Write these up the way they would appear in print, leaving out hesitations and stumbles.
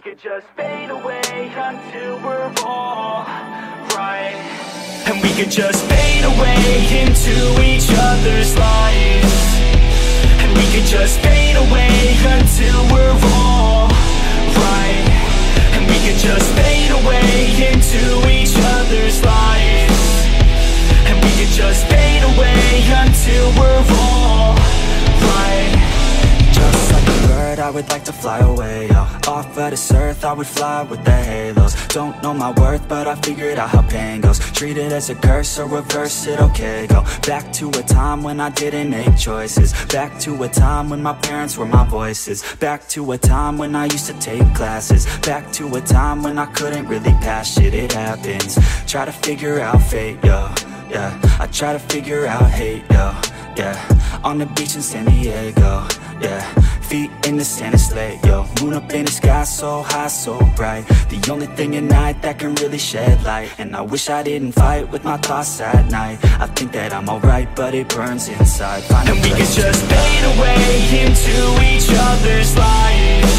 could just fade away until we're all right. And we could just fade away into each other's lives. And we could just fade away until we're all right. And we could just fade away into each other's lives. And we could just fade away until we're all right. Just like a bird, I would like to fly away, yo. Off of this earth, I would fly with the halos. Don't know my worth, but I figured out how pain goes. Treat it as a curse or reverse it, okay. Go back to a time when I didn't make choices. Back to a time when my parents were my voices. Back to a time when I used to take classes. Back to a time when I couldn't really pass shit, it happens. Try to figure out fate, yo, yeah. I try to figure out hate, yo, yeah. On the beach in San Diego, yeah. Feet in the sand, it's late, yo. Moon up in the sky, so high, so bright. The only thing at night that can really shed light. And I wish I didn't fight with my thoughts at night. I think that I'm alright, but it burns inside. And we could just fade away into each other's lives.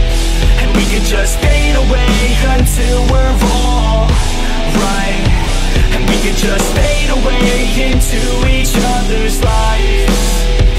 And we could just fade away until we're all right. And we could just fade away into each other's lives.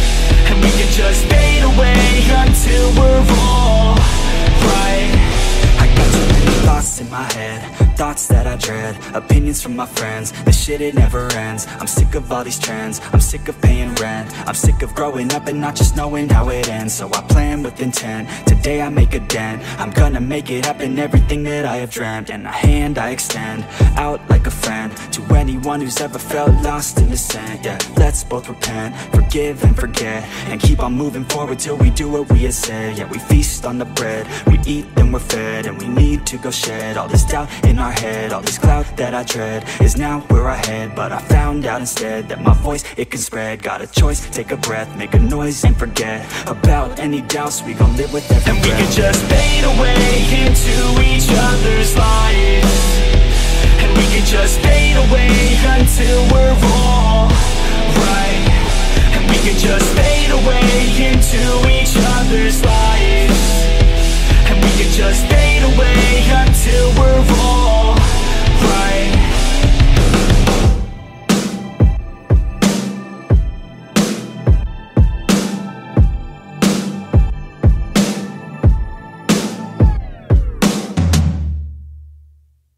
And we could just fade away until we're all right. I got too many thoughts in my head, thoughts that I dread, opinions from my friends. This shit, it never ends. I'm sick of all these trends, I'm sick of paying rent. I'm sick of growing up and not just knowing how it ends. So I plan with intent, today I make a dent. I'm gonna make it happen, everything that I have dreamt. And a hand I extend, out like a friend, to anyone who's ever felt lost in the sand. Yeah, let's both repent, forgive and forget, and keep on moving forward till we do what we have said. Yeah, we feast on the bread, we eat then we're fed. And we need to go shed all this doubt in our head. All this cloud that I dread is now where I head. But I found out instead that my voice, it can spread. Got a choice, take a breath, make a noise and forget about any doubts. We gon' live with every breath. And we could just fade away into each other's lives. And we could just fade away until we're all right. And we could just fade away into each other's lives.